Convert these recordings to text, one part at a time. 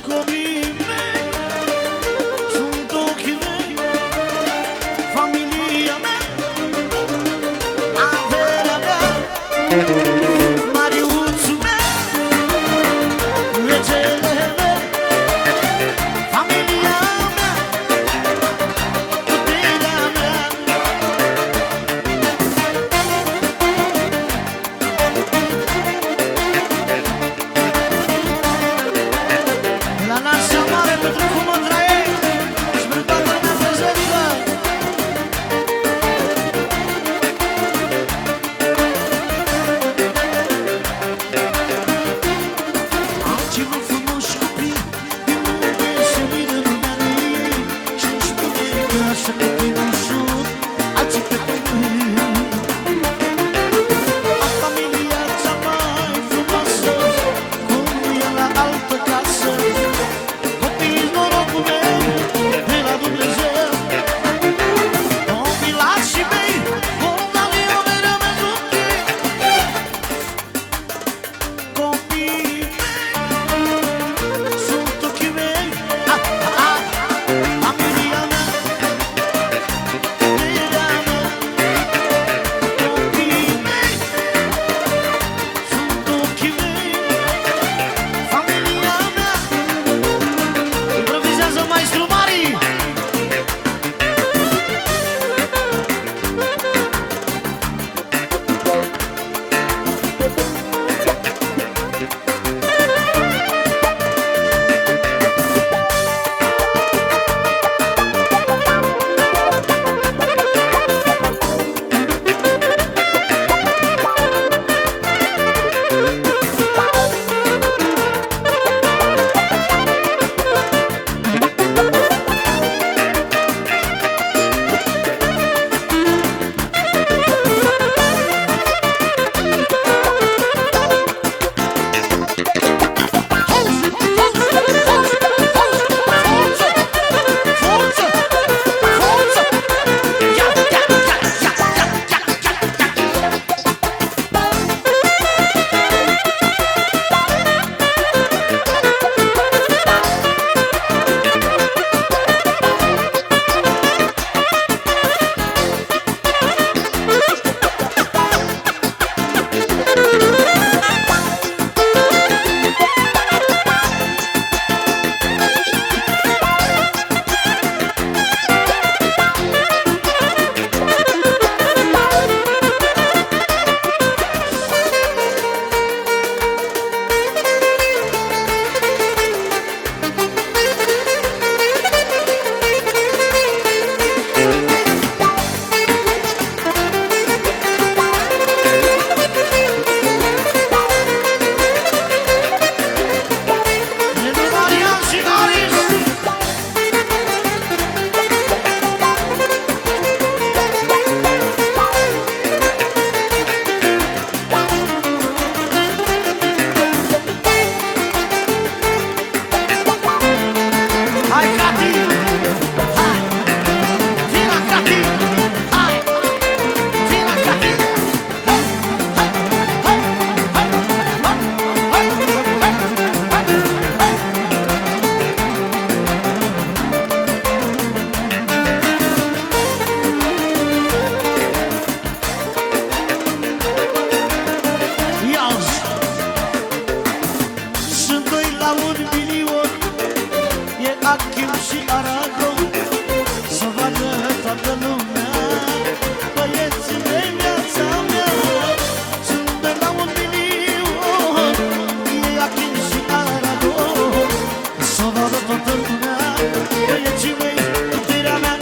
copiii mei sunt ochii mei, familia mea, averea mea, Mariuțul meu, regele meu, familia mea, puterea mea. La nașa mare pentru cum mă trăiești și pentru toată lumea prezerită. Alții mă frumoși copii din lume se miră lumea de ei și-mi spune că așa copii nu sunt alții pe mine. Am familia cea mai frumoasă, cum e la altă casă. Copiii norocul meu de la Dumnezeu. Copilașii mei, bolnavii o mereu pentru tine. Copiii mei sunt ochii mei, familia mea, puterea mea. Copiii mei sunt ochii mei, familia mea. Improvizează maestru Mari. Hai, Cati! Hai! Vino, Cati! Hai! Vino, Cati! Hai! Hai! Hai! Hai! Hai! Hai! Ia-ți! Sunt doi la 1 milion, e Achim și Aragon. Să vadă toată lumea băieții de viața mea. Sunt doi la 1 milion, e Achim și Aragon. Să vadă toată lumea băieții mei, puterea mea.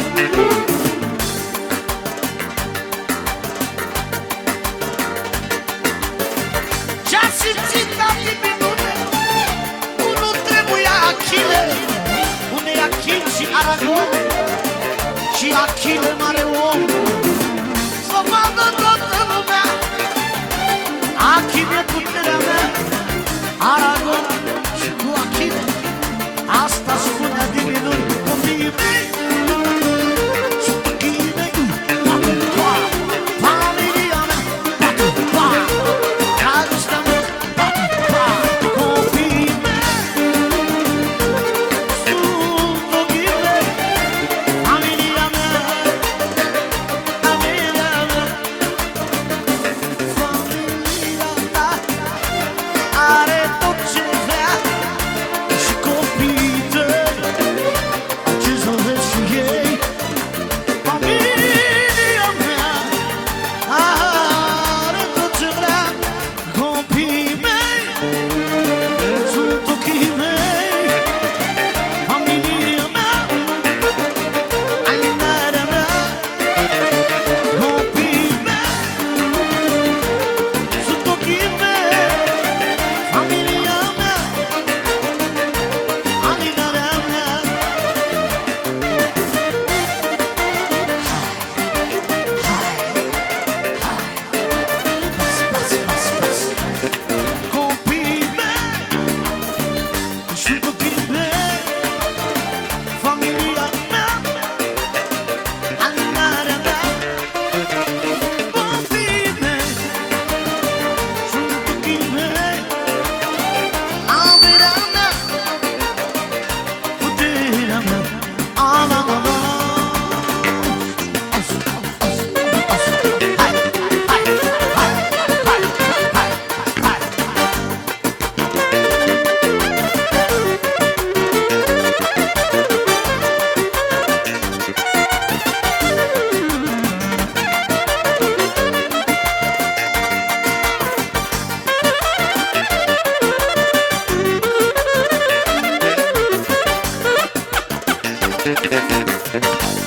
Ce-a simțit la minune, unul trebuia Achille. Unde-i Achim și Aragon și Achille mare om. Să vadă toată lumea, Achim e puterea mea. Aragon și cu Achille, asta spunea din minuni copiii mei. Sunt copiii mei, familia mea, dragostea mea, copiii mei. sunt ochii mei, familia mea, alinarea mea. Copiii mei sunt ochii mei, averea mea, puterea mea. Thank you.